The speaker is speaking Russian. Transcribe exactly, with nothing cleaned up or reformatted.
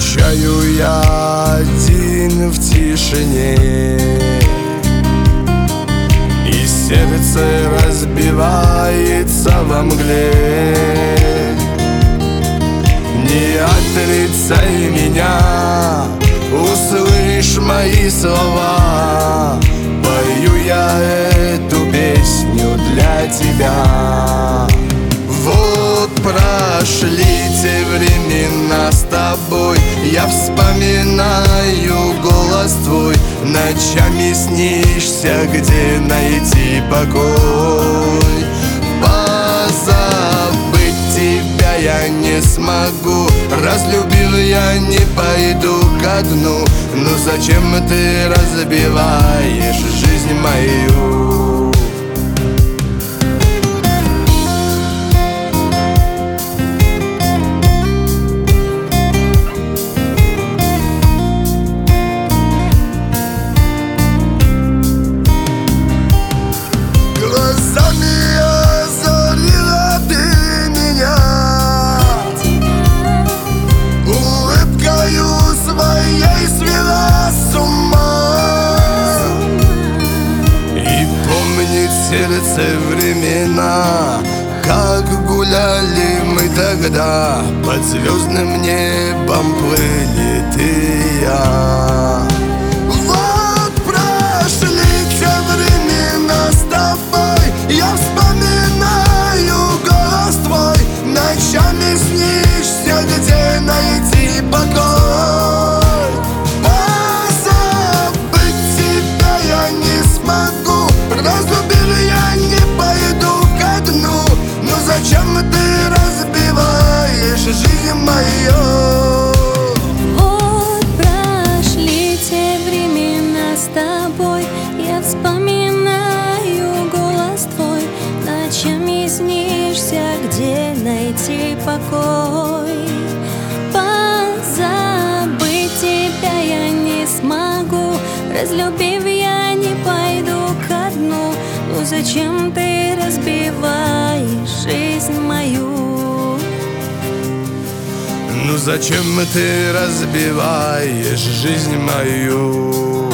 Скучаю я один в тишине, и сердце разбивается во мгле. Не отрицай меня, услышь мои слова. Пою я эту песню для тебя. Вот прошли те времена с тобой, я вспоминаю голос твой. Ночами снишься, где найти покой. Позабыть тебя я не смогу, разлюбил я не пойду ко дну. Ну зачем ты разбиваешь жизнь мою? Сердце времена, как гуляли мы тогда, под звездным небом плыли ты и я. Вот прошли те времена с тобой, я вспоминаю голос твой. Ночами снишься, где найти покой. Позабыть тебя я не смогу, разлюбил я не пойду ко дну. Но зачем ты разбиваешь жизнь мою? Вот прошли те времена с тобой, я вспоминаю голос твой. Ночами снишься, где найти покой. Позабыть тебя я не смогу, разлюбив я не пойду ко дну. Ну зачем ты разбиваешь жизнь мою? Ну зачем ты разбиваешь жизнь мою?